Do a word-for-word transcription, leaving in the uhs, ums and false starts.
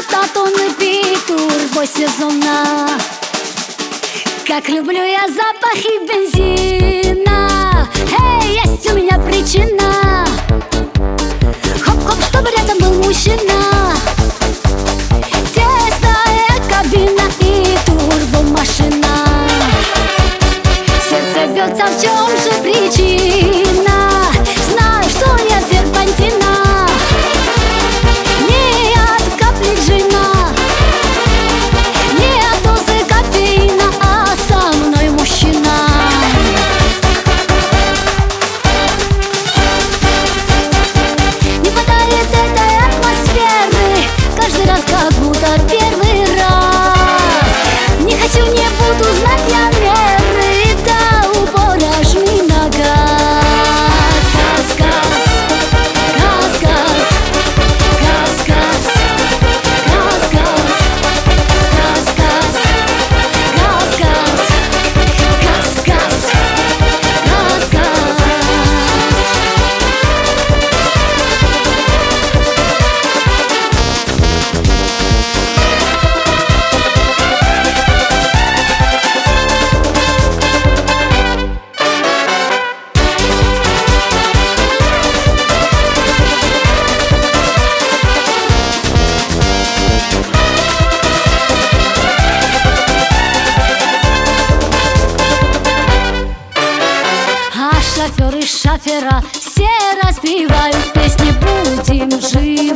будто тонны пить турбосезона. Как люблю я запахи бензина. Эй, есть у меня причина. Хоп-хоп, чтобы рядом был мужчина. Тесная кабина и турбомашина. Сердце бьется, в чем же причина? Знаю, что нет серпантина, не от капли джина, не от дозы кофеина, а со мной мужчина. Не хватает этой атмосферы, каждый раз как будто первый раз. Не хочу, не буду знать я меры, до упора жми на газ. Газ, газ, газ, газ, газ, газ, газ, газ, газ, газ, газ, газ, газ, газ, газ, газ. А шоферы шофера все распевают песни «Будем жить».